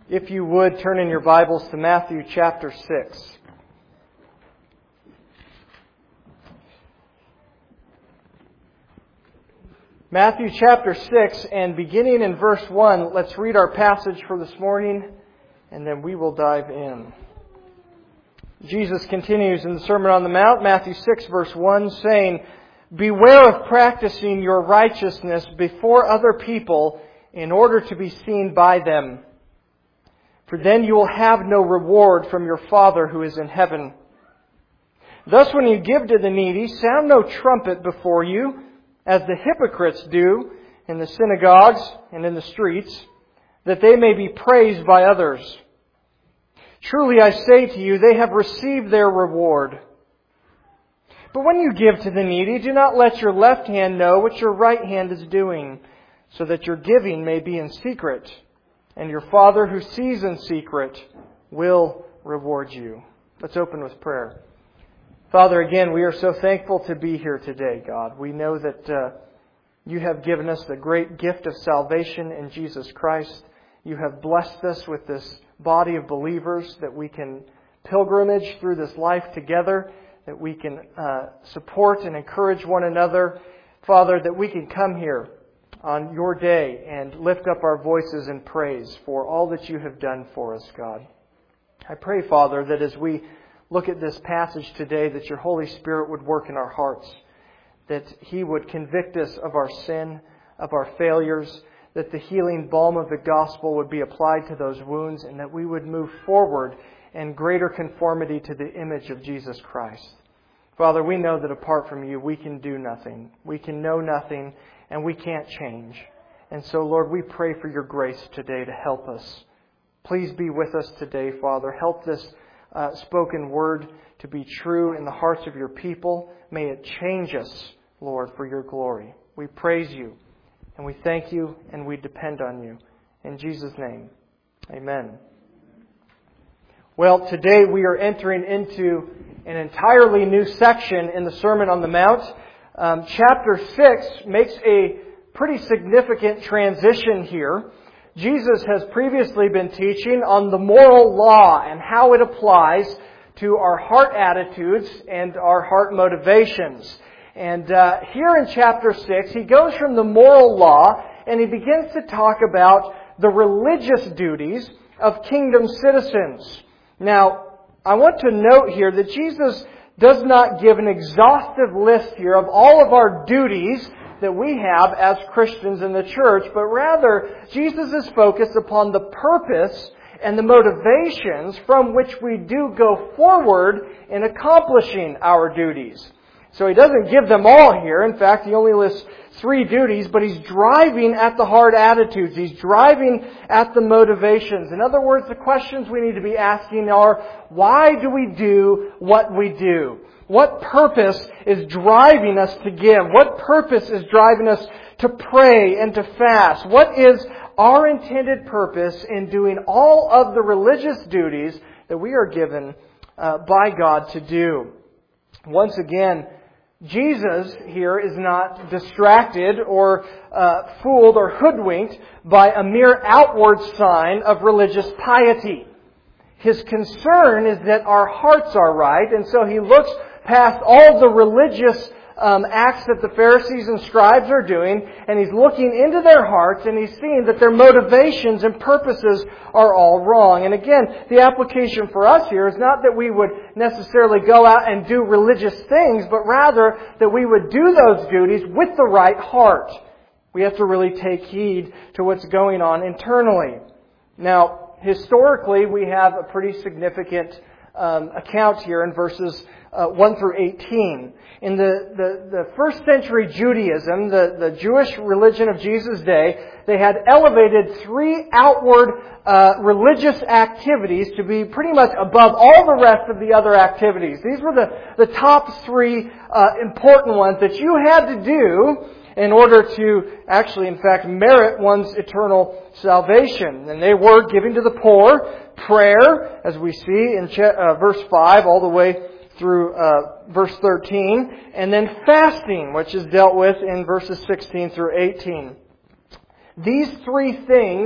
If you would, turn in your Bibles to Matthew chapter 6. Matthew chapter 6, and beginning in verse 1, let's read our passage for this morning, and then we will dive in. Jesus continues in the Sermon on the Mount, Matthew 6, verse 1, saying, "Beware of practicing your righteousness before other people in order to be seen by them. For then you will have no reward from your Father who is in heaven. Thus when you give to the needy, sound no trumpet before you, as the hypocrites do in the synagogues and in the streets, that they may be praised by others. Truly I say to you, they have received their reward. But when you give to the needy, do not let your left hand know what your right hand is doing, so that your giving may be in secret. And your Father who sees in secret will reward you." Let's open with prayer. Father, again, we are so thankful to be here today, God. We know that you have given us the great gift of salvation in Jesus Christ. You have blessed us with this body of believers that we can pilgrimage through this life together, that we can support and encourage one another. Father, that we can come here on your day and lift up our voices in praise for all that you have done for us, God. I pray, Father, that as we look at this passage today, that your Holy Spirit would work in our hearts, that He would convict us of our sin, of our failures, that the healing balm of the gospel would be applied to those wounds, and that we would move forward in greater conformity to the image of Jesus Christ. Father, we know that apart from you, we can do nothing. We can know nothing, and we can't change. And so, Lord, we pray for your grace today to help us. Please be with us today, Father. Help this spoken word to be true in the hearts of your people. May it change us, Lord, for your glory. We praise you, and we thank you, and we depend on you. In Jesus' name, amen. Well, today we are entering into an entirely new section in the Sermon on the Mount. Chapter 6 makes a pretty significant transition here. Jesus has previously been teaching on the moral law and how it applies to our heart attitudes and our heart motivations. And here in chapter 6, he goes from the moral law and he begins to talk about the religious duties of kingdom citizens. Now, I want to note here that Jesus does not give an exhaustive list here of all of our duties that we have as Christians in the church, but rather Jesus is focused upon the purpose and the motivations from which we do go forward in accomplishing our duties. So he doesn't give them all here. In fact, he only lists 3 duties, but he's driving at the hard attitudes. He's driving at the motivations. In other words, the questions we need to be asking are, why do we do what we do? What purpose is driving us to give? What purpose is driving us to pray and to fast? What is our intended purpose in doing all of the religious duties that we are given by God to do? Once again, Jesus here is not distracted or fooled or hoodwinked by a mere outward sign of religious piety. His concern is that our hearts are right, and so he looks past all the religious acts that the Pharisees and scribes are doing, and he's looking into their hearts, and he's seeing that their motivations and purposes are all wrong. And again, the application for us here is not that we would necessarily go out and do religious things, but rather that we would do those duties with the right heart. We have to really take heed to what's going on internally. Now, historically, we have a pretty significant account here in verses 1 through 18. In the first century Judaism, the Jewish religion of Jesus' day, they had elevated 3 outward religious activities to be pretty much above all the rest of the other activities. These were the top 3 important ones that you had to do in order to actually, in fact, merit one's eternal salvation. And they were giving to the poor, prayer, as we see in verse 5 all the way through verse 13, and then fasting, which is dealt with in verses 16 through 18. These 3 things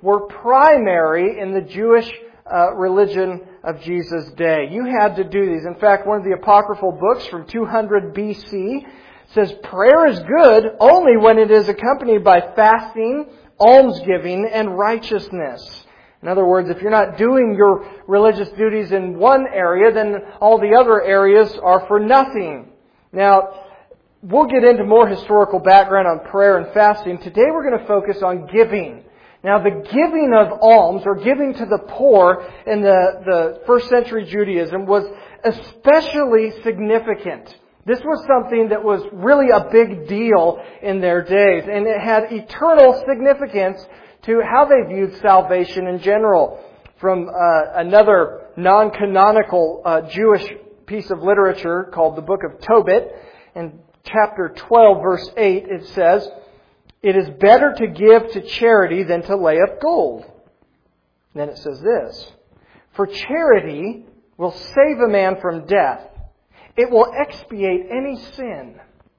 were primary in the Jewish religion of Jesus' day. You had to do these. In fact, one of the apocryphal books from 200 BC says prayer is good only when it is accompanied by fasting, almsgiving, and righteousness. In other words, if you're not doing your religious duties in one area, then all the other areas are for nothing. Now, we'll get into more historical background on prayer and fasting. Today we're going to focus on giving. Now, the giving of alms, or giving to the poor in the first century Judaism, was especially significant. This was something that was really a big deal in their days, and it had eternal significance to how they viewed salvation in general. From another non-canonical Jewish piece of literature called the Book of Tobit, in chapter 12, verse 8, it says, "It is better to give to charity than to lay up gold." Then it says this, "For charity will save a man from death. It will expiate any sin."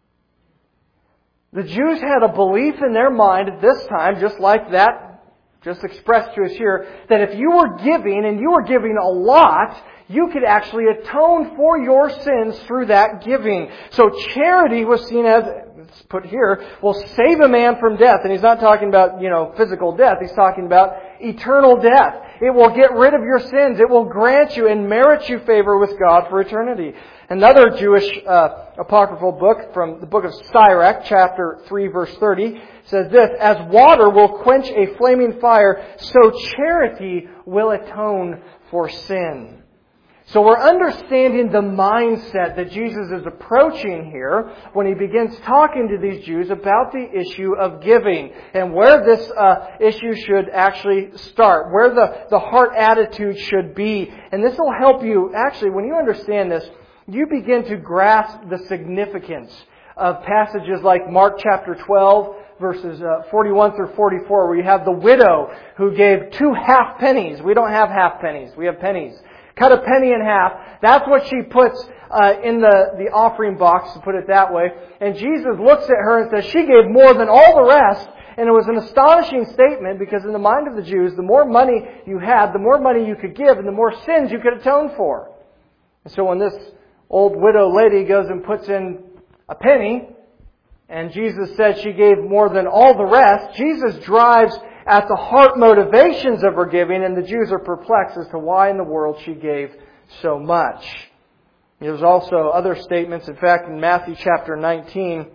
The Jews had a belief in their mind at this time, just like that, just expressed to us here, that if you were giving, and you were giving a lot, you could actually atone for your sins through that giving. So charity was seen as, it's put here, will save a man from death. And he's not talking about, physical death. He's talking about eternal death. It will get rid of your sins. It will grant you and merit you favor with God for eternity. Another Jewish apocryphal book from the book of Sirach, chapter 3, verse 30, says this, "As water will quench a flaming fire, so charity will atone for sin." So we're understanding the mindset that Jesus is approaching here when He begins talking to these Jews about the issue of giving and where this issue should actually start, where the heart attitude should be. And this will help you, actually, when you understand this, you begin to grasp the significance of passages like Mark chapter 12, verses 41 through 44, where you have the widow who gave 2 half pennies. We don't have half pennies. We have pennies. Cut a penny in half. That's what she puts in the offering box, to put it that way. And Jesus looks at her and says, she gave more than all the rest. And it was an astonishing statement, because in the mind of the Jews, the more money you had, the more money you could give, and the more sins you could atone for. And so when this old widow lady goes and puts in a penny, and Jesus said she gave more than all the rest, Jesus drives at the heart motivations of her giving, and the Jews are perplexed as to why in the world she gave so much. There's also other statements. In fact, in Matthew chapter 19,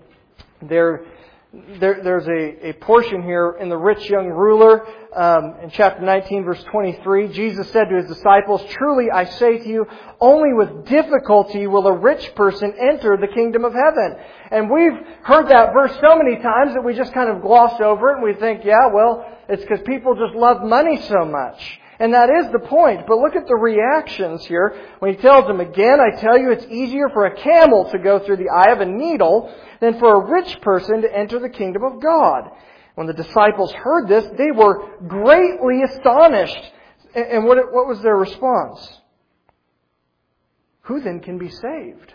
there's a portion here in the rich young ruler, in chapter 19, verse 23. Jesus said to His disciples, "Truly I say to you, only with difficulty will a rich person enter the kingdom of heaven." And we've heard that verse so many times that we just kind of gloss over it and we think, it's because people just love money so much. And that is the point. But look at the reactions here when He tells them, "Again, I tell you, it's easier for a camel to go through the eye of a needle than for a rich person to enter the kingdom of God." When the disciples heard this, they were greatly astonished. And what was their response? Who then can be saved?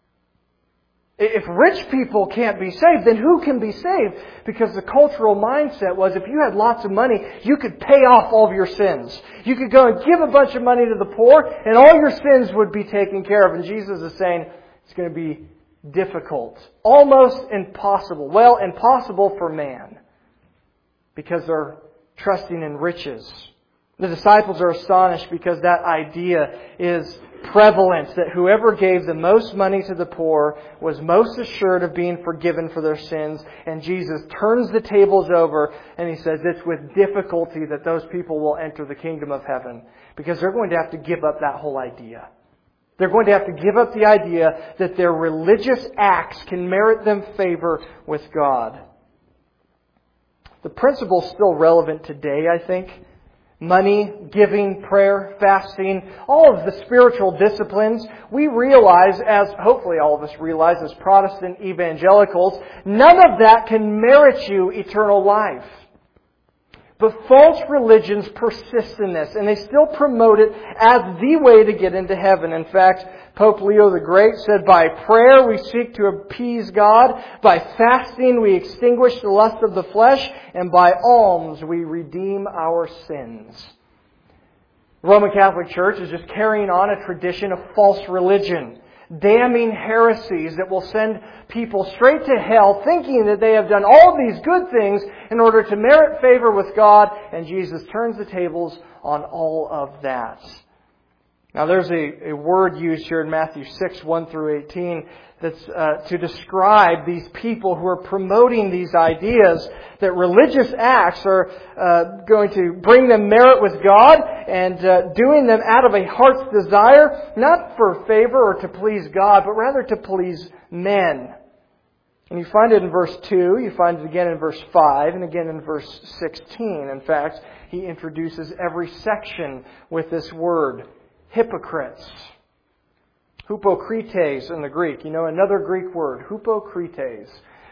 If rich people can't be saved, then who can be saved? Because the cultural mindset was, if you had lots of money, you could pay off all of your sins. You could go and give a bunch of money to the poor, and all your sins would be taken care of. And Jesus is saying it's going to be difficult. Almost impossible. Well, impossible for man. Because they're trusting in riches. The disciples are astonished because that idea is prevalent, that whoever gave the most money to the poor was most assured of being forgiven for their sins. And Jesus turns the tables over and He says it's with difficulty that those people will enter the kingdom of heaven, because they're going to have to give up that whole idea. They're going to have to give up the idea that their religious acts can merit them favor with God. The principle is still relevant today, I think. Money, giving, prayer, fasting, all of the spiritual disciplines, we realize, as hopefully all of us realize as Protestant evangelicals, none of that can merit you eternal life. But false religions persist in this, and they still promote it as the way to get into heaven. In fact, Pope Leo the Great said, by prayer we seek to appease God, by fasting we extinguish the lust of the flesh, and by alms we redeem our sins. The Roman Catholic Church is just carrying on a tradition of false religion, damning heresies that will send people straight to hell, thinking that they have done all these good things in order to merit favor with God, and Jesus turns the tables on all of that. Now there's a word used here in Matthew 6, 1 through 18, that's to describe these people who are promoting these ideas that religious acts are going to bring them merit with God and doing them out of a heart's desire, not for favor or to please God, but rather to please men. And you find it in verse 2, you find it again in verse 5, and again in verse 16. In fact, he introduces every section with this word, hypocrites. Hypocrites in the Greek. You know, another Greek word, hypocrites.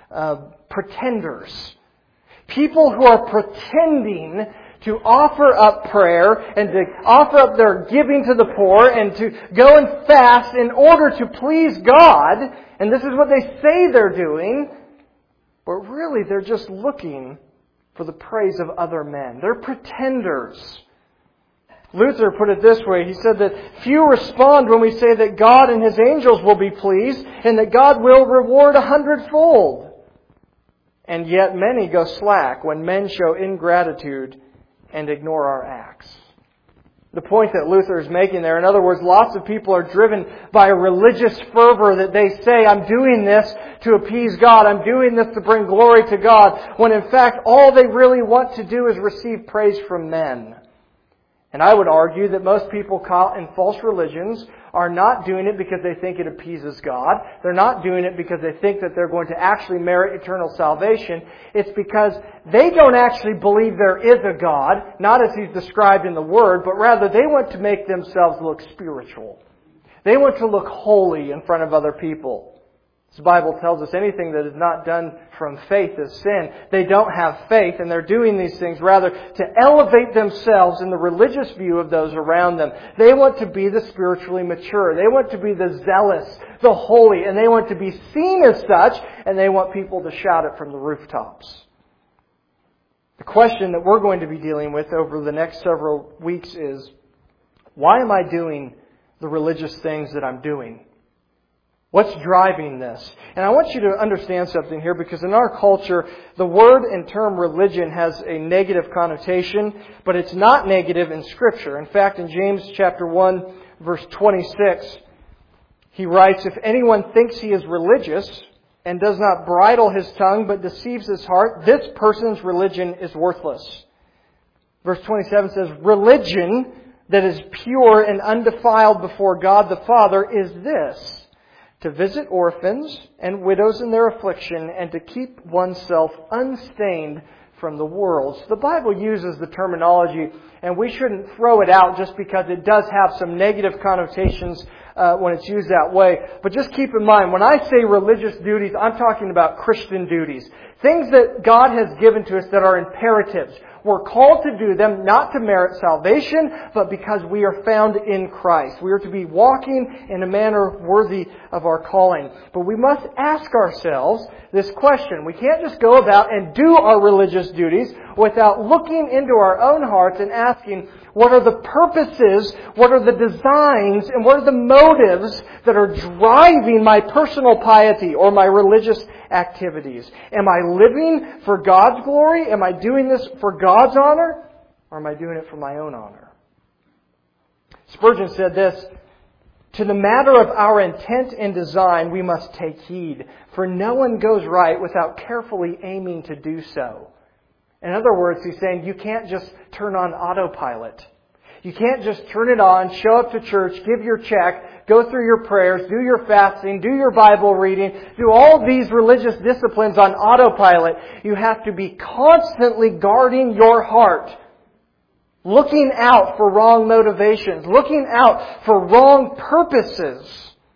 Pretenders. People who are pretending to offer up prayer and to offer up their giving to the poor and to go and fast in order to please God. And this is what they say they're doing. But really they're just looking for the praise of other men. They're pretenders. Luther put it this way. He said that few respond when we say that God and His angels will be pleased and that God will reward 100-fold. And yet many go slack when men show ingratitude and ignore our acts. The point that Luther is making there, in other words, lots of people are driven by a religious fervor that they say, I'm doing this to appease God, I'm doing this to bring glory to God, when in fact all they really want to do is receive praise from men. And I would argue that most people caught in false religions are not doing it because they think it appeases God. They're not doing it because they think that they're going to actually merit eternal salvation. It's because they don't actually believe there is a God, not as He's described in the Word, but rather they want to make themselves look spiritual. They want to look holy in front of other people. The Bible tells us anything that is not done from faith is sin. They don't have faith, and they're doing these things rather to elevate themselves in the religious view of those around them. They want to be the spiritually mature. They want to be the zealous, the holy, and they want to be seen as such, and they want people to shout it from the rooftops. The question that we're going to be dealing with over the next several weeks is, why am I doing the religious things that I'm doing? What's driving this? And I want you to understand something here, because in our culture, the word and term religion has a negative connotation, but it's not negative in Scripture. In fact, in James chapter 1, verse 26, he writes, if anyone thinks he is religious and does not bridle his tongue but deceives his heart, this person's religion is worthless. Verse 27 says, religion that is pure and undefiled before God the Father is this: to visit orphans and widows in their affliction, and to keep oneself unstained from the world. So the Bible uses the terminology, and we shouldn't throw it out just because it does have some negative connotations when it's used that way. But just keep in mind, when I say religious duties, I'm talking about Christian duties. Things that God has given to us that are imperatives. We're called to do them not to merit salvation, but because we are found in Christ. We are to be walking in a manner worthy of our calling. But we must ask ourselves this question. We can't just go about and do our religious duties without looking into our own hearts and asking, what are the purposes, what are the designs, and what are the motives that are driving my personal piety or my religious activities? Am I living for God's glory? Am I doing this for God's honor? Or am I doing it for my own honor? Spurgeon said this: to the matter of our intent and design we must take heed, for no one goes right without carefully aiming to do so. In other words, he's saying you can't just turn on autopilot. You can't just turn it on, show up to church, give your check, go through your prayers, do your fasting, do your Bible reading, do all these religious disciplines on autopilot. You have to be constantly guarding your heart, looking out for wrong motivations, looking out for wrong purposes,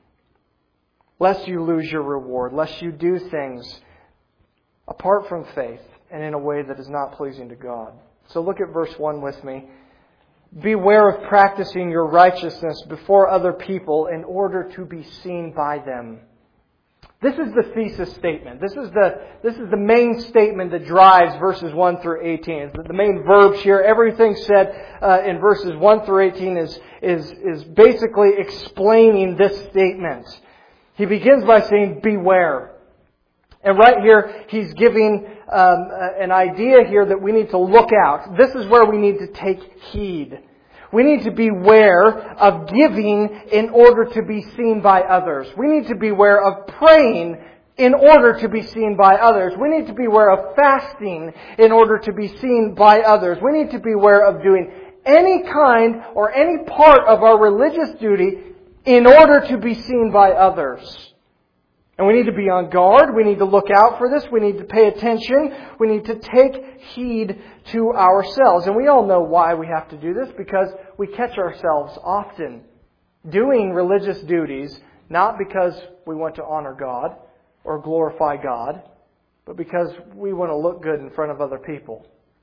lest you lose your reward, lest you do things apart from faith and in a way that is not pleasing to God. So look at verse 1 with me. Beware of practicing your righteousness before other people in order to be seen by them. This is the thesis statement. This is the main statement that drives verses 1 through 18. It's the main verbs here. Everything said in verses 1 through 18 is basically explaining this statement. He begins by saying, beware. And right here, he's giving an idea here that we need to look out. This is where we need to take heed. We need to beware of giving in order to be seen by others. We need to beware of praying in order to be seen by others. We need to beware of fasting in order to be seen by others. We need to beware of doing any kind or any part of our religious duty in order to be seen by others. And we need to be on guard. We need to look out for this. We need to pay attention. We need to take heed to ourselves. And we all know why we have to do this, because we catch ourselves often doing religious duties, not because we want to honor God or glorify God, but because we want to look good in front of other people.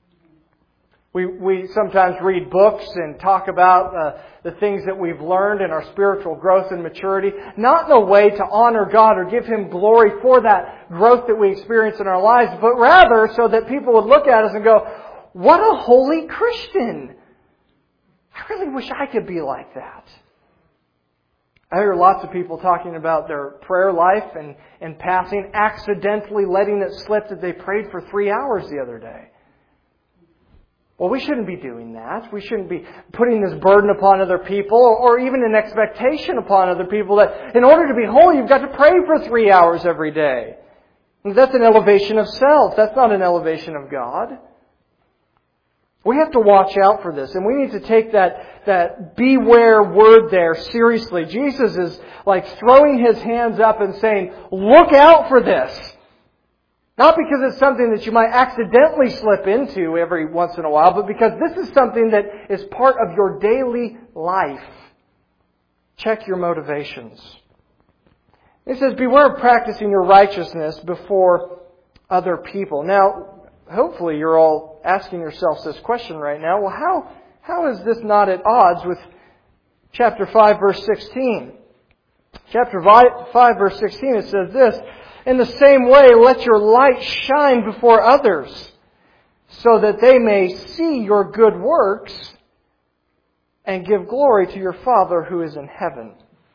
We sometimes read books and talk about the things that we've learned in our spiritual growth and maturity, not in a way to honor God or give Him glory for that growth that we experience in our lives, but rather so that people would look at us and go, what a holy Christian! I really wish I could be like that. I hear lots of people talking about their prayer life and passing, accidentally letting it slip that they prayed for 3 hours the other day. Well, we shouldn't be doing that. We shouldn't be putting this burden upon other people, or even an expectation upon other people that in order to be holy, you've got to pray for 3 hours every day. And that's an elevation of self. That's not an elevation of God. We have to watch out for this, and we need to take that beware word there seriously. Jesus is like throwing His hands up and saying, look out for this. Not because it's something that you might accidentally slip into every once in a while, but because this is something that is part of your daily life. Check your motivations. It says, beware of practicing your righteousness before other people. Now, hopefully you're all asking yourselves this question right now. Well, how is this not at odds with chapter 5, verse 16? Chapter 5, verse 16, it says this, in the same way, let your light shine before others, so that they may see your good works and give glory to your Father who is in heaven.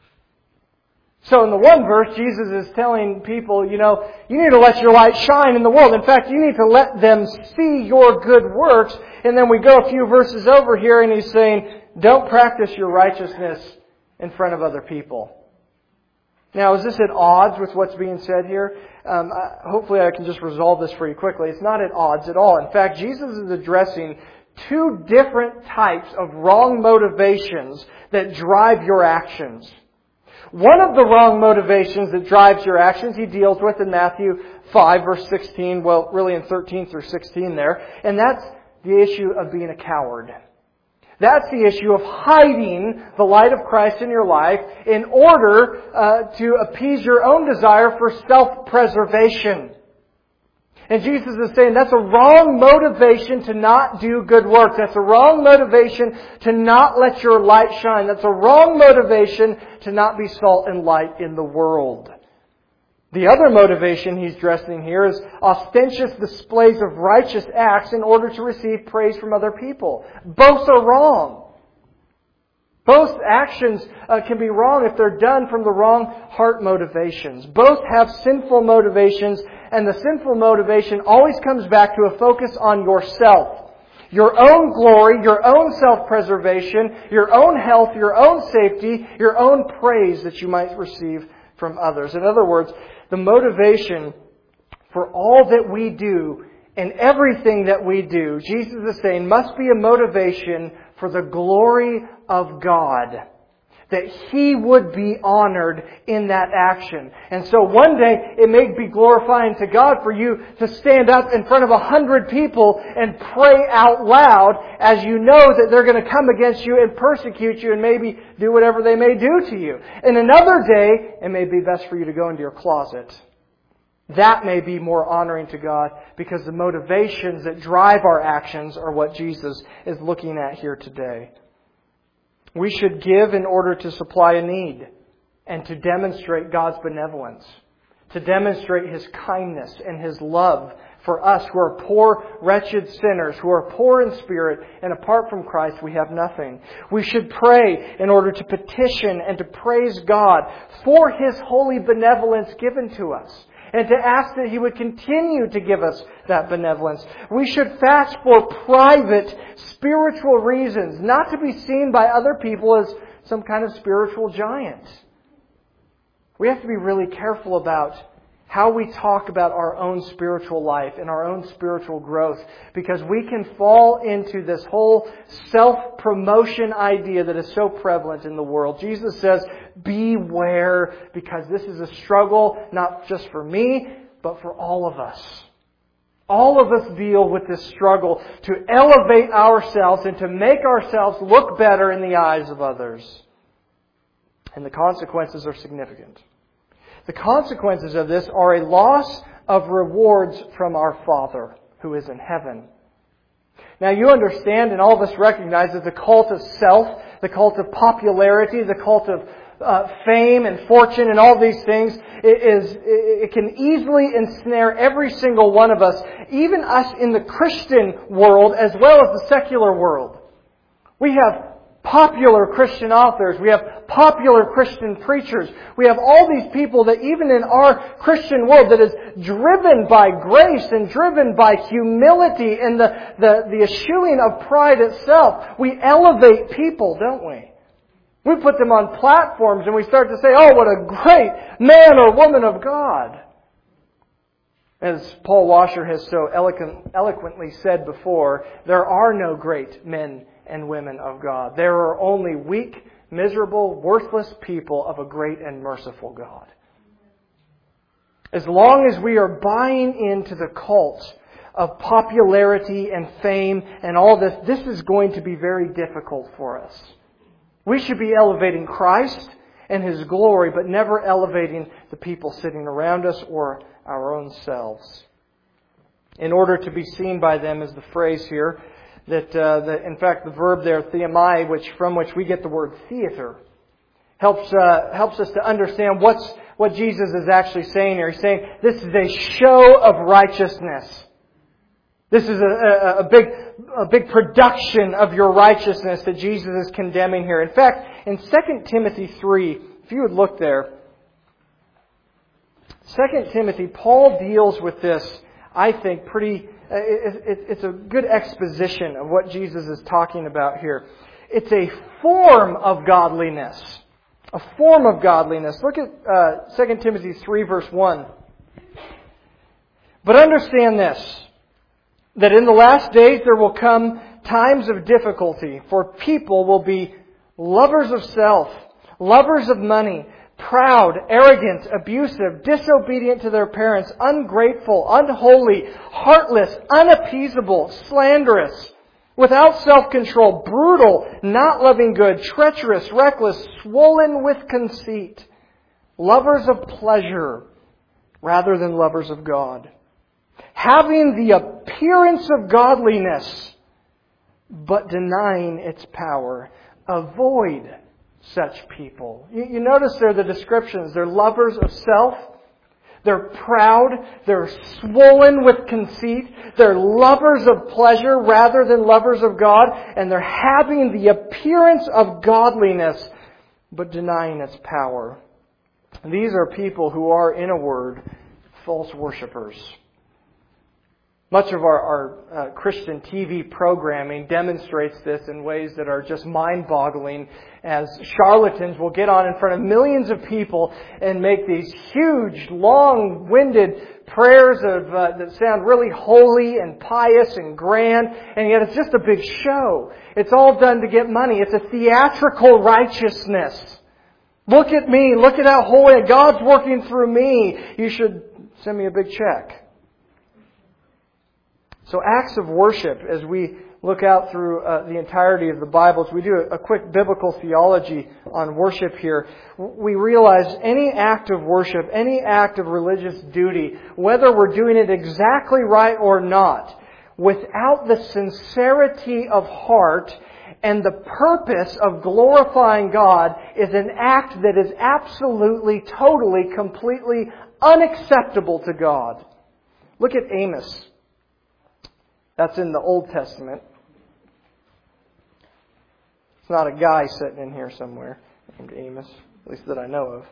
So in the one verse, Jesus is telling people, you need to let your light shine in the world. In fact, you need to let them see your good works. And then we go a few verses over here and He's saying, don't practice your righteousness in front of other people. Now, is this at odds with what's being said here? Hopefully I can just resolve this for you quickly. It's not at odds at all. In fact, Jesus is addressing two different types of wrong motivations that drive your actions. One of the wrong motivations that drives your actions He deals with in Matthew 5, verse 16, well, really in 13 through 16 there, and that's the issue of being a coward. That's the issue of hiding the light of Christ in your life in order to appease your own desire for self-preservation. And Jesus is saying that's a wrong motivation to not do good work. That's a wrong motivation to not let your light shine. That's a wrong motivation to not be salt and light in the world. The other motivation He's addressing here is ostentatious displays of righteous acts in order to receive praise from other people. Both are wrong. Both actions can be wrong if they're done from the wrong heart motivations. Both have sinful motivations, and the sinful motivation always comes back to a focus on yourself. Your own glory, your own self-preservation, your own health, your own safety, your own praise that you might receive from others. In other words, the motivation for all that we do and everything that we do, Jesus is saying, must be a motivation for the glory of God. That He would be honored in that action. And so one day it may be glorifying to God for you to stand up in front of 100 people and pray out loud as you know that they're going to come against you and persecute you and maybe do whatever they may do to you. And another day it may be best for you to go into your closet That may be more honoring to God because the motivations that drive our actions are what Jesus is looking at here today. We should give in order to supply a need and to demonstrate God's benevolence, to demonstrate His kindness and His love for us who are poor, wretched sinners, who are poor in spirit, and apart from Christ we have nothing. We should pray in order to petition and to praise God for His holy benevolence given to us, and to ask that He would continue to give us that benevolence. We should fast for private, spiritual reasons, not to be seen by other people as some kind of spiritual giant. We have to be really careful about how we talk about our own spiritual life and our own spiritual growth, because we can fall into this whole self-promotion idea that is so prevalent in the world. Jesus says, beware, because this is a struggle not just for me, but for all of us. All of us deal with this struggle to elevate ourselves and to make ourselves look better in the eyes of others. And the consequences are significant. The consequences of this are a loss of rewards from our Father who is in heaven. Now you understand, and all of us recognize, that the cult of self, the cult of popularity, the cult of fame and fortune and all these things, it can easily ensnare every single one of us, even us in the Christian world as well as the secular world. We have popular Christian authors. We have popular Christian preachers. We have all these people that even in our Christian world that is driven by grace and driven by humility and the eschewing of pride itself. We elevate people, don't we? We put them on platforms and we start to say, oh, what a great man or woman of God. As Paul Washer has so eloquently said before, there are no great men and women of God. There are only weak, miserable, worthless people of a great and merciful God. As long as we are buying into the cult of popularity and fame and all this, this is going to be very difficult for us. We should be elevating Christ and His glory, but never elevating the people sitting around us or our own selves. In order to be seen by them is the phrase here, that in fact the verb there, theomai, from which we get the word theater, helps us to understand what Jesus is actually saying here. He's saying this is a show of righteousness. This is a big production of your righteousness that Jesus is condemning here. In fact, in 2 Timothy 3, if you would look there, 2 Timothy, Paul deals with this, I think, it's a good exposition of what Jesus is talking about here. It's a form of godliness. A form of godliness. Look at 2 Timothy 3 verse 1. But understand this, that in the last days there will come times of difficulty, for people will be lovers of self, lovers of money, proud, arrogant, abusive, disobedient to their parents, ungrateful, unholy, heartless, unappeasable, slanderous, without self-control, brutal, not loving good, treacherous, reckless, swollen with conceit, lovers of pleasure rather than lovers of God, having the appearance of godliness, but denying its power. Avoid such people. You notice there the descriptions. They're lovers of self. They're proud. They're swollen with conceit. They're lovers of pleasure rather than lovers of God. And they're having the appearance of godliness, but denying its power. And these are people who are, in a word, false worshipers. Much of our Christian TV programming demonstrates this in ways that are just mind-boggling, as charlatans will get on in front of millions of people and make these huge, long-winded prayers that sound really holy and pious and grand, and yet it's just a big show. It's all done to get money. It's a theatrical righteousness. Look at me. Look at how holy God's working through me. You should send me a big check. So acts of worship, as we look out through the entirety of the Bible, as we do a quick biblical theology on worship here, we realize any act of worship, any act of religious duty, whether we're doing it exactly right or not, without the sincerity of heart and the purpose of glorifying God, is an act that is absolutely, totally, completely unacceptable to God. Look at Amos. That's in the Old Testament. It's not a guy sitting in here somewhere named Amos, at least that I know of.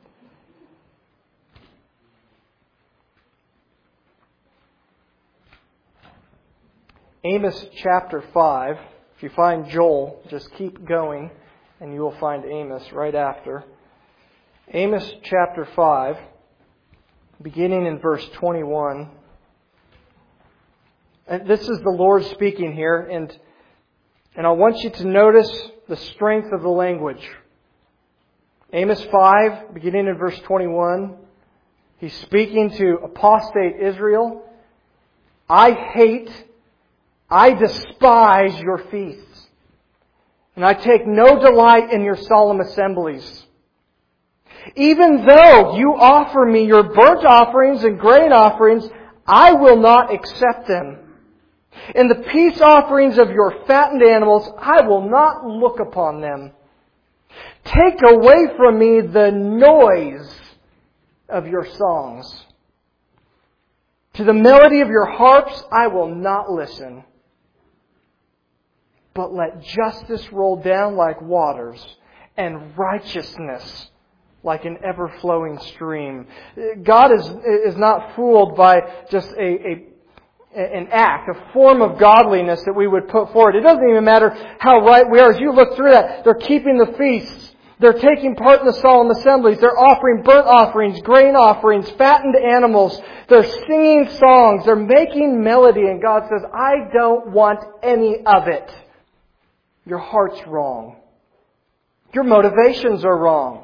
Amos chapter 5. If you find Joel, just keep going and you will find Amos right after. Amos chapter 5, beginning in verse 21. And this is the Lord speaking here, and I want you to notice the strength of the language. Amos 5, beginning in verse 21, he's speaking to apostate Israel. I despise your feasts, and I take no delight in your solemn assemblies. Even though you offer me your burnt offerings and grain offerings, I will not accept them. In the peace offerings of your fattened animals, I will not look upon them. Take away from me the noise of your songs. To the melody of your harps, I will not listen. But let justice roll down like waters, and righteousness like an ever-flowing stream. God is not fooled by just an act, a form of godliness that we would put forward. It doesn't even matter how right we are. As you look through that, they're keeping the feasts. They're taking part in the solemn assemblies. They're offering burnt offerings, grain offerings, fattened animals. They're singing songs. They're making melody. And God says, I don't want any of it. Your heart's wrong. Your motivations are wrong.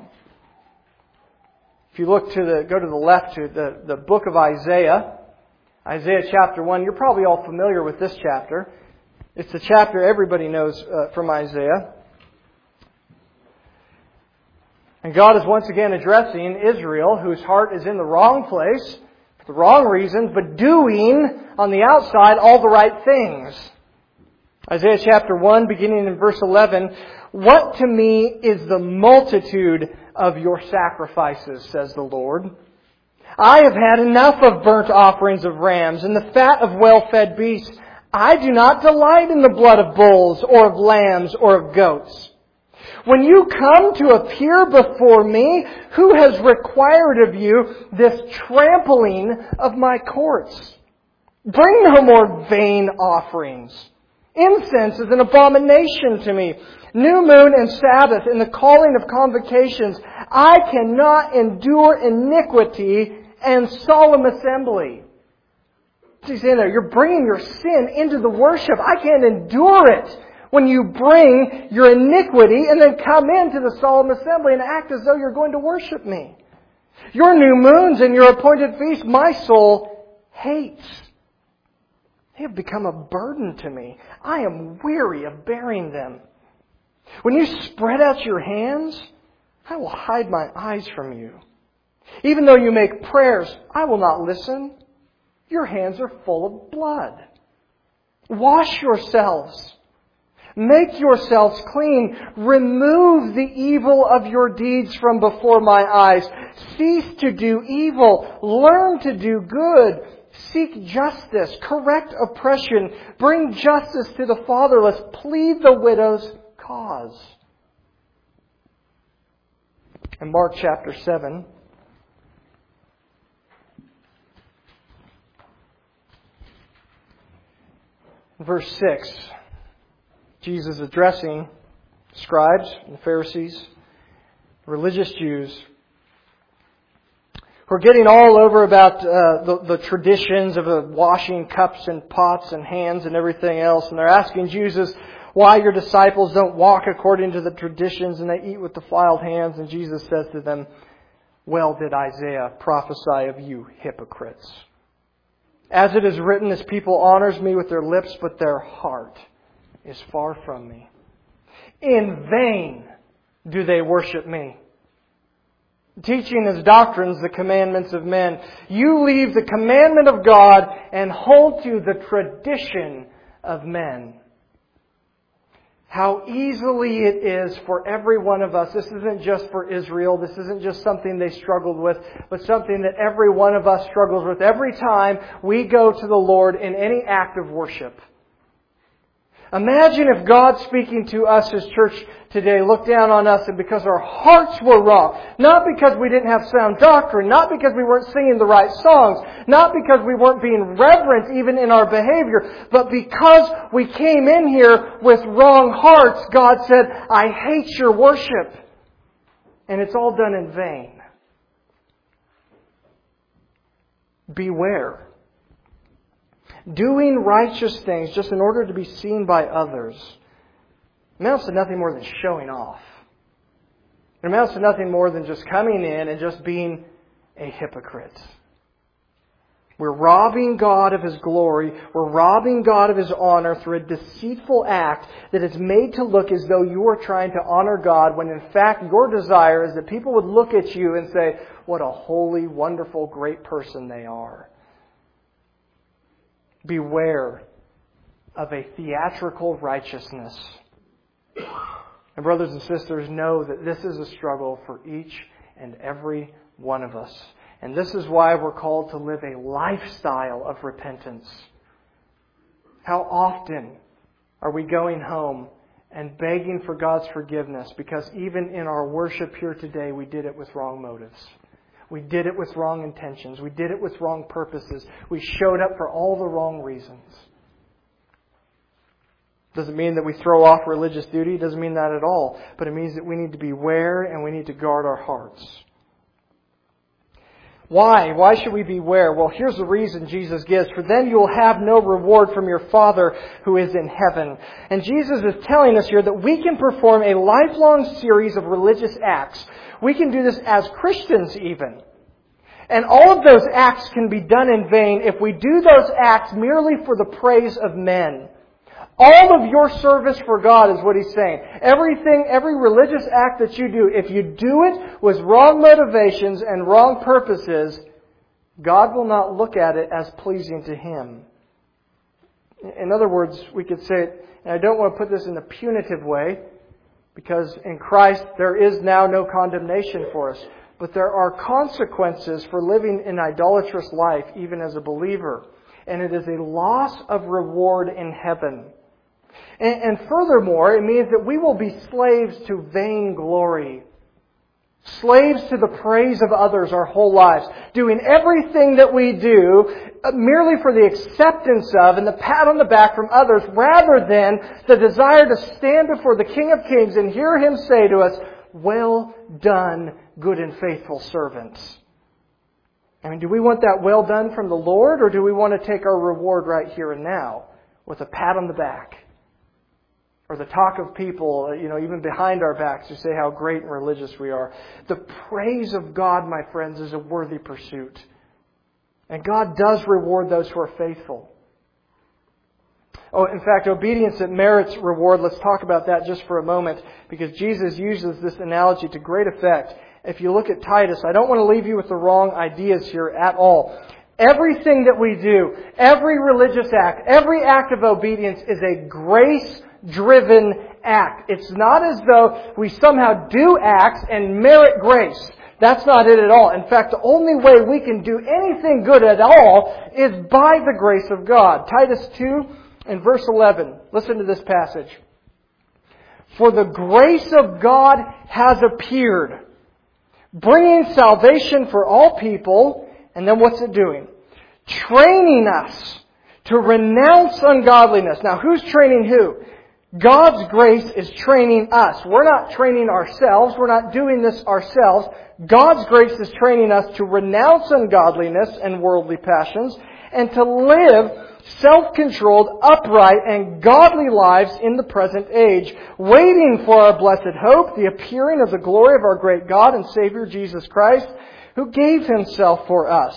If you look go to the left to the book of Isaiah, Isaiah chapter 1, you're probably all familiar with this chapter. It's the chapter everybody knows from Isaiah. And God is once again addressing Israel, whose heart is in the wrong place, for the wrong reasons, but doing on the outside all the right things. Isaiah chapter 1, beginning in verse 11, what to me is the multitude of your sacrifices, says the Lord. I have had enough of burnt offerings of rams and the fat of well-fed beasts. I do not delight in the blood of bulls or of lambs or of goats. When you come to appear before me, who has required of you this trampling of my courts? Bring no more vain offerings. Incense is an abomination to me. New moon and Sabbath and the calling of convocations. I cannot endure iniquity and solemn assembly. He's saying there, you're bringing your sin into the worship. I can't endure it when you bring your iniquity and then come into the solemn assembly and act as though you're going to worship me. Your new moons and your appointed feasts, my soul hates. They have become a burden to me. I am weary of bearing them. When you spread out your hands, I will hide my eyes from you. Even though you make prayers, I will not listen. Your hands are full of blood. Wash yourselves. Make yourselves clean. Remove the evil of your deeds from before my eyes. Cease to do evil. Learn to do good. Seek justice. Correct oppression. Bring justice to the fatherless. Plead the widow's cause. In Mark chapter 7, verse 6, Jesus addressing scribes and Pharisees, religious Jews, who are getting all over about the traditions of washing cups and pots and hands and everything else. And they're asking Jesus why your disciples don't walk according to the traditions and they eat with defiled hands. And Jesus says to them, well did Isaiah prophesy of you hypocrites. As it is written, this people honors me with their lips, but their heart is far from me. In vain do they worship me, teaching as doctrines the commandments of men. You leave the commandment of God and hold to the tradition of men. How easily it is for every one of us. This isn't just for Israel. This isn't just something they struggled with, but something that every one of us struggles with every time we go to the Lord in any act of worship. Imagine if God speaking to us as church today looked down on us and because our hearts were wrong, not because we didn't have sound doctrine, not because we weren't singing the right songs, not because we weren't being reverent even in our behavior, but because we came in here with wrong hearts, God said, I hate your worship. And it's all done in vain. Beware. Doing righteous things just in order to be seen by others amounts to nothing more than showing off. It amounts to nothing more than just coming in and just being a hypocrite. We're robbing God of His glory. We're robbing God of His honor through a deceitful act that is made to look as though you are trying to honor God, when in fact your desire is that people would look at you and say, what a holy, wonderful, great person they are. Beware of a theatrical righteousness. And brothers and sisters, know that this is a struggle for each and every one of us. And this is why we're called to live a lifestyle of repentance. How often are we going home and begging for God's forgiveness because even in our worship here today, we did it with wrong motives. We did it with wrong intentions. We did it with wrong purposes. We showed up for all the wrong reasons. Doesn't mean that we throw off religious duty. Doesn't mean that at all. But it means that we need to beware and we need to guard our hearts. Why? Why should we beware? Well, here's the reason Jesus gives. For then you will have no reward from your Father who is in heaven. And Jesus is telling us here that we can perform a lifelong series of religious acts. We can do this as Christians even. And all of those acts can be done in vain if we do those acts merely for the praise of men. All of your service for God is what He's saying. Everything, every religious act that you do, if you do it with wrong motivations and wrong purposes, God will not look at it as pleasing to Him. In other words, we could say it, and I don't want to put this in a punitive way, because in Christ there is now no condemnation for us. But there are consequences for living an idolatrous life, even as a believer. And it is a loss of reward in heaven. And furthermore, it means that we will be slaves to vainglory. Slaves to the praise of others our whole lives. Doing everything that we do merely for the acceptance of and the pat on the back from others, rather than the desire to stand before the King of Kings and hear Him say to us, well done, good and faithful servants. I mean, do we want that well done from the Lord, or do we want to take our reward right here and now with a pat on the back? Or the talk of people, even behind our backs, who say how great and religious we are. The praise of God, my friends, is a worthy pursuit. And God does reward those who are faithful. Oh, in fact, obedience that merits reward, let's talk about that just for a moment, because Jesus uses this analogy to great effect. If you look at Titus, I don't want to leave you with the wrong ideas here at all. Everything that we do, every religious act, every act of obedience is a grace-driven act. It's not as though we somehow do acts and merit grace. That's not it at all. In fact, the only way we can do anything good at all is by the grace of God. Titus 2 and verse 11. Listen to this passage. For the grace of God has appeared, bringing salvation for all people. And then what's it doing? Training us to renounce ungodliness. Now, who's training who? God's grace is training us. We're not training ourselves. We're not doing this ourselves. God's grace is training us to renounce ungodliness and worldly passions and to live self-controlled, upright, and godly lives in the present age, waiting for our blessed hope, the appearing of the glory of our great God and Savior Jesus Christ, who gave Himself for us,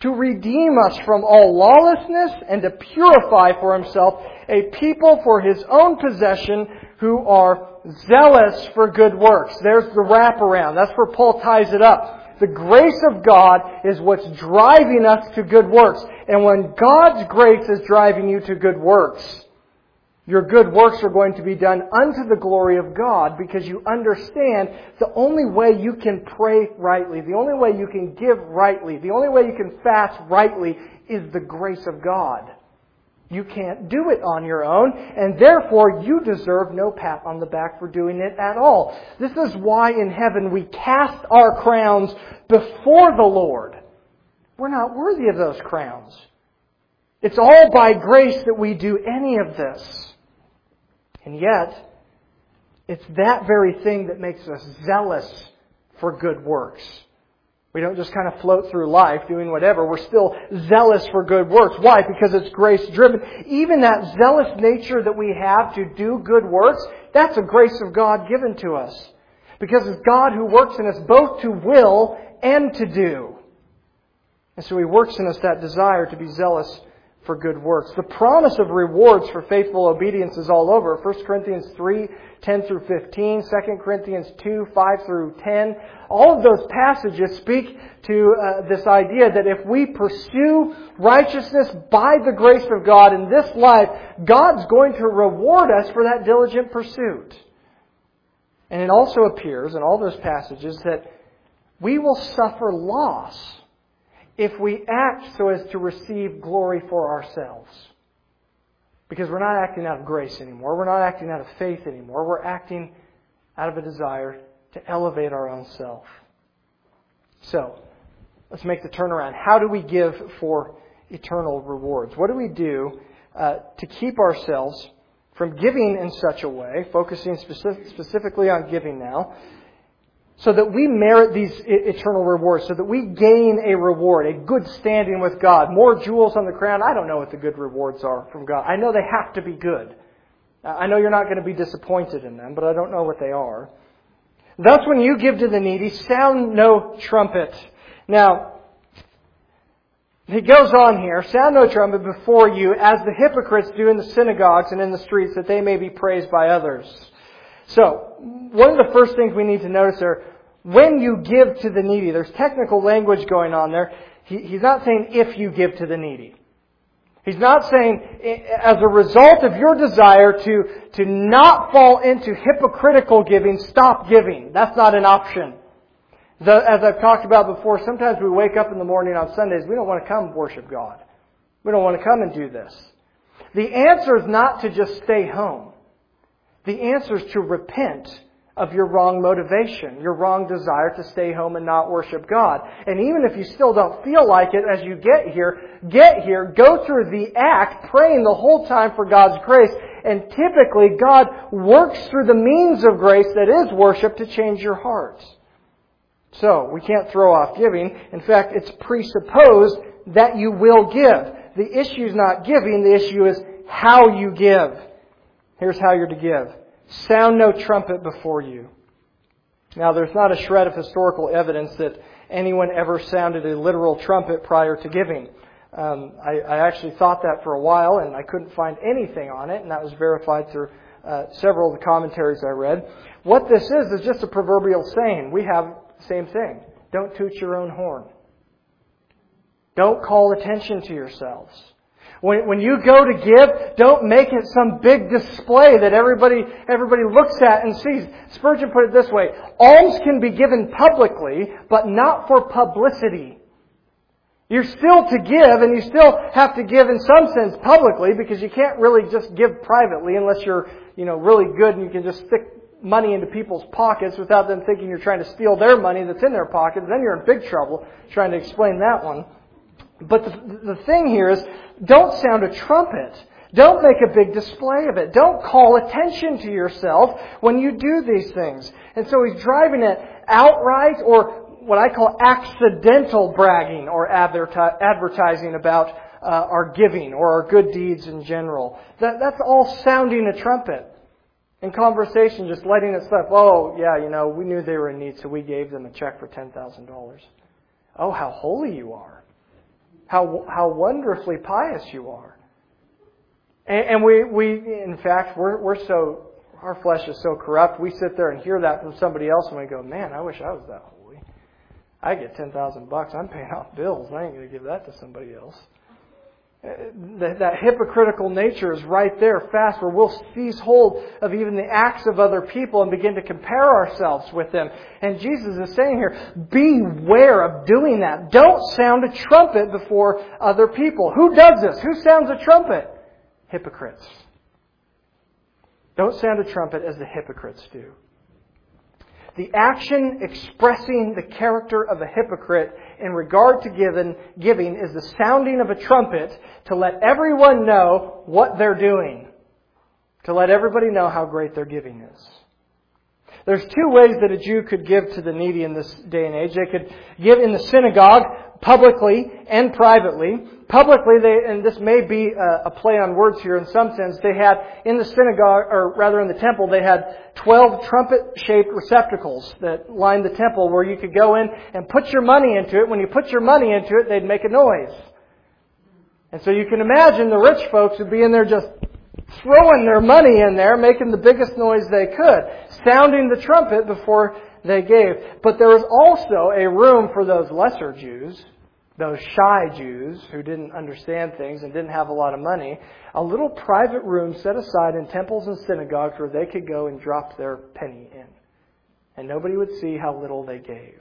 to redeem us from all lawlessness and to purify for Himself a people for His own possession who are zealous for good works. There's the wraparound. That's where Paul ties it up. The grace of God is what's driving us to good works. And when God's grace is driving you to good works, your good works are going to be done unto the glory of God, because you understand the only way you can pray rightly, the only way you can give rightly, the only way you can fast rightly is the grace of God. You can't do it on your own, and therefore you deserve no pat on the back for doing it at all. This is why in heaven we cast our crowns before the Lord. We're not worthy of those crowns. It's all by grace that we do any of this. And yet, it's that very thing that makes us zealous for good works. We don't just kind of float through life doing whatever. We're still zealous for good works. Why? Because it's grace-driven. Even that zealous nature that we have to do good works, that's a grace of God given to us. Because it's God who works in us both to will and to do. And so He works in us that desire to be zealous for good works. The promise of rewards for faithful obedience is all over. 1 Corinthians 3, 10 through 15, 2 Corinthians 2, 5 through 10. All of those passages speak to this idea that if we pursue righteousness by the grace of God in this life, God's going to reward us for that diligent pursuit. And it also appears in all those passages that we will suffer loss if we act so as to receive glory for ourselves. Because we're not acting out of grace anymore. We're not acting out of faith anymore. We're acting out of a desire to elevate our own self. So, let's make the turnaround. How do we give for eternal rewards? What do we do to keep ourselves from giving in such a way, focusing specifically on giving now, so that we merit these eternal rewards, so that we gain a reward, a good standing with God, more jewels on the crown? I don't know what the good rewards are from God. I know they have to be good. I know you're not going to be disappointed in them, but I don't know what they are. Thus, when you give to the needy, sound no trumpet. Now, he goes on here, sound no trumpet before you, as the hypocrites do in the synagogues and in the streets, that they may be praised by others. So, one of the first things we need to notice are, when you give to the needy, there's technical language going on there. He's not saying if you give to the needy. He's not saying as a result of your desire to not fall into hypocritical giving, stop giving. That's not an option. As I've talked about before, sometimes we wake up in the morning on Sundays, we don't want to come worship God. We don't want to come and do this. The answer is not to just stay home. The answer is to repent of your wrong motivation, your wrong desire to stay home and not worship God. And even if you still don't feel like it as you get here, go through the act, praying the whole time for God's grace. And typically, God works through the means of grace that is worship to change your heart. So, we can't throw off giving. In fact, it's presupposed that you will give. The issue is not giving, the issue is how you give. Here's how you're to give. Sound no trumpet before you. Now, there's not a shred of historical evidence that anyone ever sounded a literal trumpet prior to giving. I actually thought that for a while, and I couldn't find anything on it, and that was verified through several of the commentaries I read. What this is just a proverbial saying. We have the same thing. Don't toot your own horn. Don't call attention to yourselves. When you go to give, don't make it some big display that everybody looks at and sees. Spurgeon put it this way: alms can be given publicly, but not for publicity. You're still to give, and you still have to give in some sense publicly, because you can't really just give privately unless you're, really good and you can just stick money into people's pockets without them thinking you're trying to steal their money that's in their pockets. Then you're in big trouble trying to explain that one. But the thing here is, don't sound a trumpet. Don't make a big display of it. Don't call attention to yourself when you do these things. And so he's driving it outright, or what I call accidental bragging or advertising about our giving or our good deeds in general. That's all sounding a trumpet. In conversation, just letting it slip. Oh, yeah, we knew they were in need, so we gave them a check for $10,000. Oh, how holy you are. how wonderfully pious you are. And we in fact, we're so, our flesh is so corrupt, we sit there and hear that from somebody else and we go, man, I wish I was that holy. I get $10,000, I'm paying off bills, I ain't going to give that to somebody else. That hypocritical nature is right there fast, where we'll seize hold of even the acts of other people and begin to compare ourselves with them. And Jesus is saying here, beware of doing that. Don't sound a trumpet before other people. Who does this? Who sounds a trumpet? Hypocrites. Don't sound a trumpet as the hypocrites do. The action expressing the character of a hypocrite in regard to giving is the sounding of a trumpet to let everyone know what they're doing. To let everybody know how great their giving is. There's two ways that a Jew could give to the needy in this day and age. They could give in the synagogue, publicly and privately. Publicly, and this may be a play on words here in some sense, they had in the synagogue, or rather in the temple, they had 12 trumpet-shaped receptacles that lined the temple where you could go in and put your money into it. When you put your money into it, they'd make a noise. And so you can imagine the rich folks would be in there just throwing their money in there, making the biggest noise they could, sounding the trumpet before they gave. But there was also a room for those lesser Jews, those shy Jews who didn't understand things and didn't have a lot of money, a little private room set aside in temples and synagogues where they could go and drop their penny in. And nobody would see how little they gave.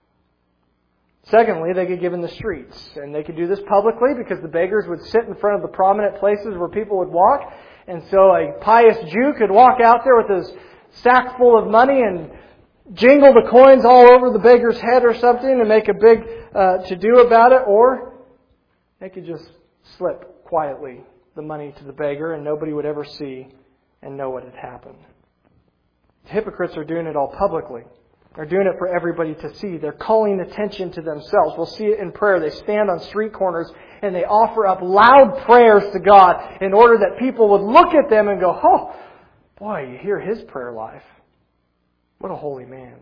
Secondly, they could give in the streets. And they could do this publicly because the beggars would sit in front of the prominent places where people would walk. And so a pious Jew could walk out there with his sack full of money and jingle the coins all over the beggar's head or something and make a big to-do about it. Or they could just slip quietly the money to the beggar and nobody would ever see and know what had happened. The hypocrites are doing it all publicly. They're doing it for everybody to see. They're calling attention to themselves. We'll see it in prayer. They stand on street corners and they offer up loud prayers to God in order that people would look at them and go, oh, boy, you hear his prayer life. What a holy man.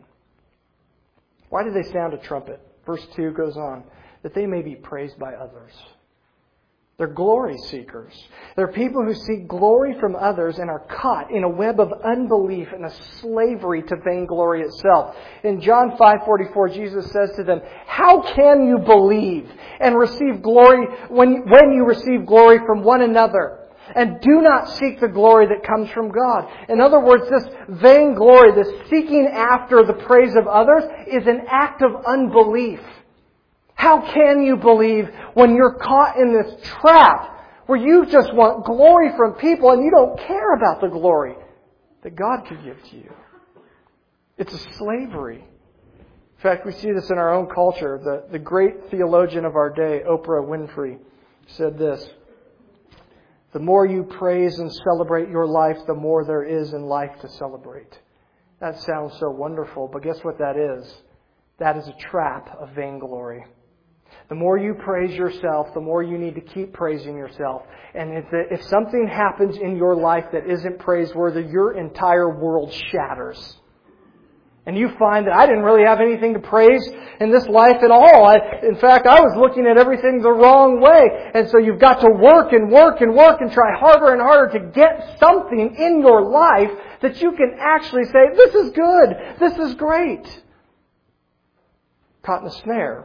Why do they sound a trumpet? Verse 2 goes on, that they may be praised by others. They're glory seekers. They're people who seek glory from others and are caught in a web of unbelief and a slavery to vainglory itself. In John 5:44, Jesus says to them, how can you believe and receive glory when you receive glory from one another? And do not seek the glory that comes from God. In other words, this vainglory, this seeking after the praise of others, is an act of unbelief. How can you believe when you're caught in this trap where you just want glory from people and you don't care about the glory that God could give to you? It's a slavery. In fact, we see this in our own culture. The great theologian of our day, Oprah Winfrey, said this: the more you praise and celebrate your life, the more there is in life to celebrate. That sounds so wonderful, but guess what that is? That is a trap of vainglory. The more you praise yourself, the more you need to keep praising yourself. And if something happens in your life that isn't praiseworthy, your entire world shatters. And you find that I didn't really have anything to praise in this life at all. In fact, I was looking at everything the wrong way. And so you've got to work and work and work and try harder and harder to get something in your life that you can actually say, this is good, this is great. Caught in a snare.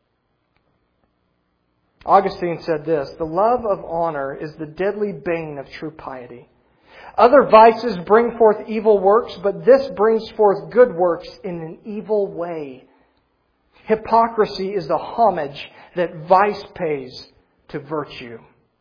Augustine said this: the love of honor is the deadly bane of true piety. Other vices bring forth evil works, but this brings forth good works in an evil way. Hypocrisy is the homage that vice pays to virtue.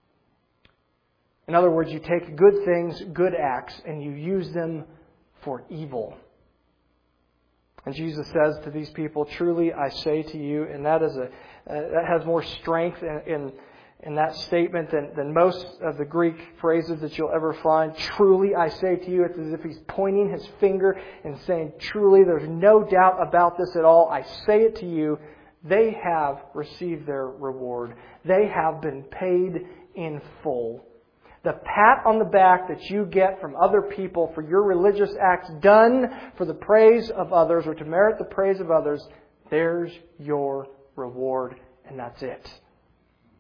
In other words, you take good things, good acts, and you use them for evil. And Jesus says to these people, truly I say to you, and that has more strength in that statement than most of the Greek phrases that you'll ever find. Truly I say to you, it's as if he's pointing his finger and saying, truly, there's no doubt about this at all. I say it to you, they have received their reward. They have been paid in full. The pat on the back that you get from other people for your religious acts done for the praise of others or to merit the praise of others, there's your reward, and that's it.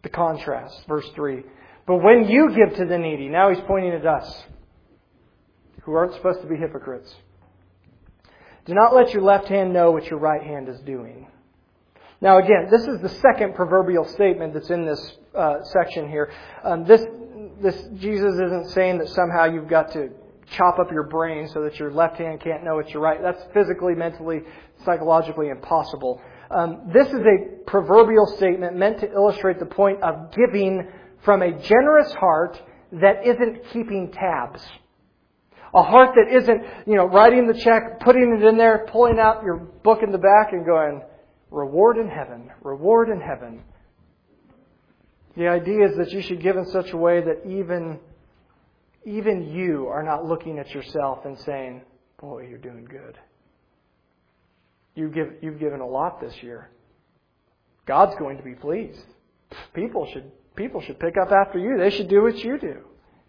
the contrast. Verse 3. But when you give to the needy, now he's pointing at us, who aren't supposed to be hypocrites. Do not let your left hand know what your right hand is doing. Now again, this is the second proverbial statement that's in this section here. This Jesus isn't saying that somehow you've got to chop up your brain so that your left hand can't know what your right. That's physically, mentally, psychologically impossible. This is a proverbial statement meant to illustrate the point of giving from a generous heart that isn't keeping tabs. A heart that isn't, writing the check, putting it in there, pulling out your book in the back and going, reward in heaven, reward in heaven. The idea is that you should give in such a way that even you are not looking at yourself and saying, boy, you're doing good. You've given a lot this year. God's going to be pleased. People should pick up after you. They should do what you do.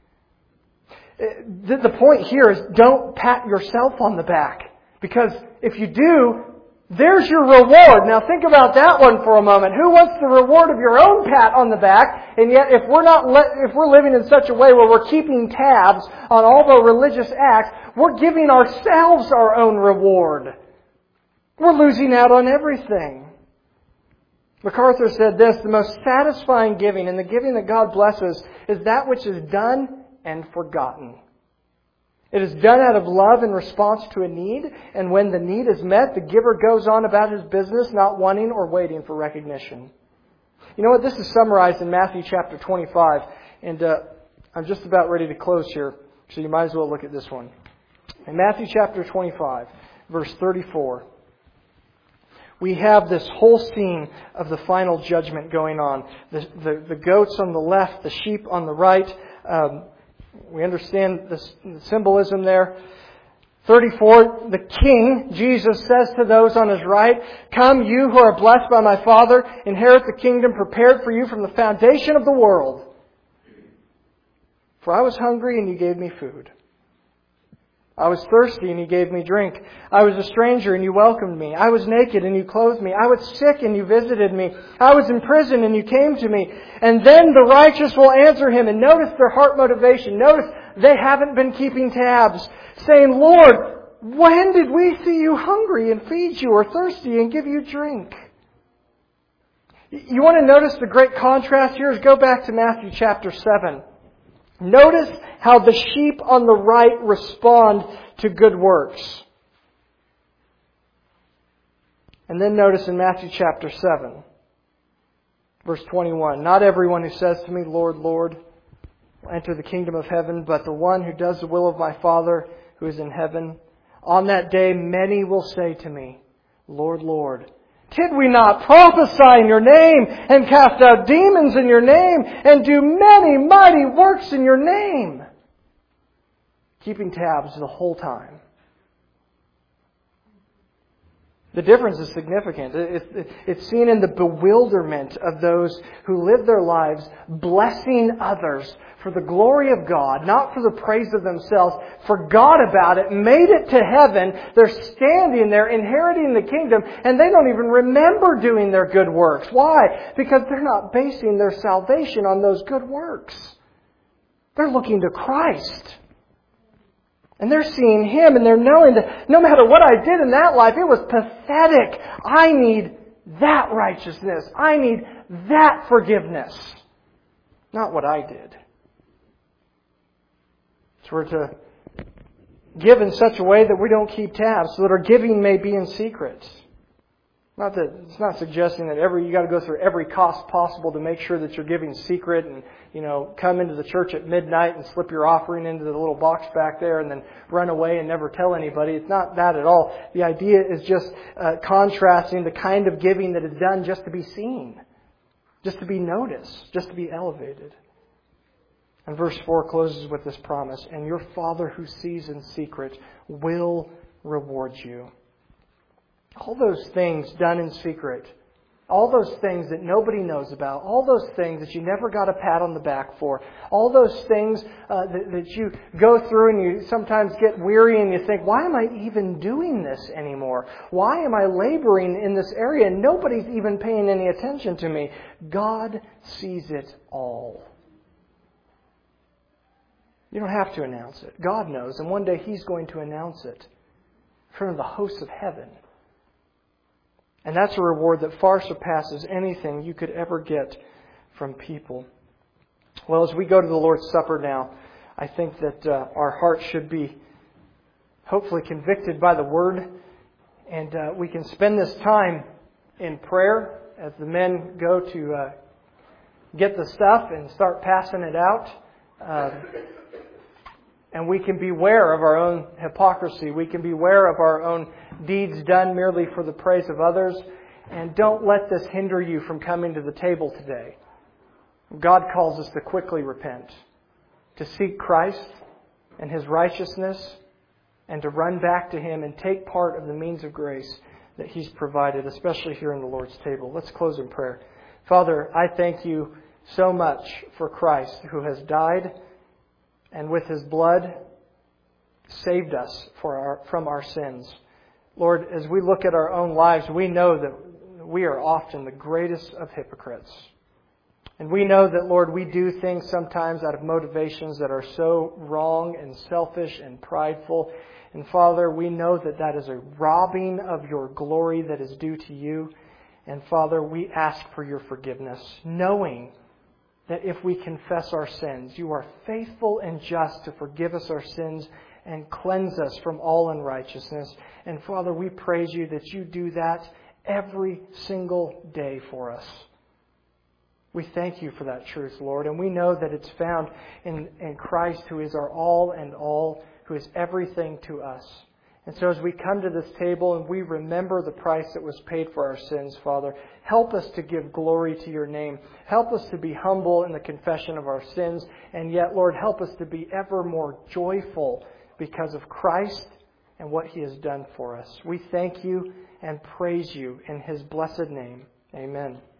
The point here is don't pat yourself on the back. Because if you do, there's your reward. Now think about that one for a moment. Who wants the reward of your own pat on the back? And yet if we're living in such a way where we're keeping tabs on all the religious acts, we're giving ourselves our own reward. We're losing out on everything. MacArthur said this, the most satisfying giving and the giving that God blesses is that which is done and forgotten. It is done out of love in response to a need, and when the need is met, the giver goes on about his business, not wanting or waiting for recognition. You know what? This is summarized in Matthew chapter 25, and I'm just about ready to close here, so you might as well look at this one. In Matthew chapter 25, verse 34, we have this whole scene of the final judgment going on. The goats on the left, the sheep on the right. We understand the symbolism there. 34, the King, Jesus says to those on His right, "Come, you who are blessed by my Father, inherit the kingdom prepared for you from the foundation of the world. For I was hungry and you gave me food. I was thirsty and you gave me drink. I was a stranger and you welcomed me. I was naked and you clothed me. I was sick and you visited me. I was in prison and you came to me." And then the righteous will answer Him. And notice their heart motivation. Notice they haven't been keeping tabs. Saying, "Lord, when did we see you hungry and feed you, or thirsty and give you drink?" You want to notice the great contrast here? Is go back to Matthew chapter 7. Notice how the sheep on the right respond to good works. And then notice in Matthew chapter 7, verse 21, "Not everyone who says to me, 'Lord, Lord,' will enter the kingdom of heaven, but the one who does the will of my Father who is in heaven. On that day many will say to me, 'Lord, Lord, did we not prophesy in your name and cast out demons in your name and do many mighty works in your name?'" Keeping tabs the whole time. The difference is significant. It's seen in the bewilderment of those who live their lives blessing others for the glory of God, not for the praise of themselves, forgot about it, made it to heaven. They're standing there inheriting the kingdom, and they don't even remember doing their good works. Why? Because they're not basing their salvation on those good works. They're looking to Christ. And they're seeing Him, and they're knowing that no matter what I did in that life, it was pathetic. I need that righteousness. I need that forgiveness. Not what I did. So we're to give in such a way that we don't keep tabs, so that our giving may be in secret. It's not suggesting that you got to go through every cost possible to make sure that you're giving secret and, come into the church at midnight and slip your offering into the little box back there and then run away and never tell anybody. It's not that at all. The idea is just contrasting the kind of giving that is done just to be seen, just to be noticed, just to be elevated. And verse 4 closes with this promise, "And your Father who sees in secret will reward you." All those things done in secret All those things that nobody knows about. All those things that you never got a pat on the back for. All those things that you go through and you sometimes get weary and you think, why am I even doing this anymore? Why am I laboring in this area and nobody's even paying any attention to me? God sees it all. You don't have to announce it. God knows, and one day He's going to announce it in front of the hosts of heaven. And that's a reward that far surpasses anything you could ever get from people. Well, as we go to the Lord's Supper now, I think that our hearts should be hopefully convicted by the Word. And we can spend this time in prayer as the men go to get the stuff and start passing it out. And we can beware of our own hypocrisy. We can beware of our own deeds done merely for the praise of others. And don't let this hinder you from coming to the table today. God calls us to quickly repent, to seek Christ and His righteousness, and to run back to Him and take part of the means of grace that He's provided, especially here in the Lord's table. Let's close in prayer. Father, I thank You so much for Christ, who has died and with His blood saved us from our sins. Lord, as we look at our own lives, we know that we are often the greatest of hypocrites. And we know that, Lord, we do things sometimes out of motivations that are so wrong and selfish and prideful. And Father, we know that that is a robbing of Your glory that is due to You. And Father, we ask for Your forgiveness, knowing that if we confess our sins, You are faithful and just to forgive us our sins and cleanse us from all unrighteousness. And Father, we praise You that You do that every single day for us. We thank You for that truth, Lord. And we know that it's found in Christ, who is our all and all, who is everything to us. And so as we come to this table and we remember the price that was paid for our sins, Father, help us to give glory to Your name. Help us to be humble in the confession of our sins. And yet, Lord, help us to be ever more joyful because of Christ and what He has done for us. We thank You and praise You in His blessed name. Amen.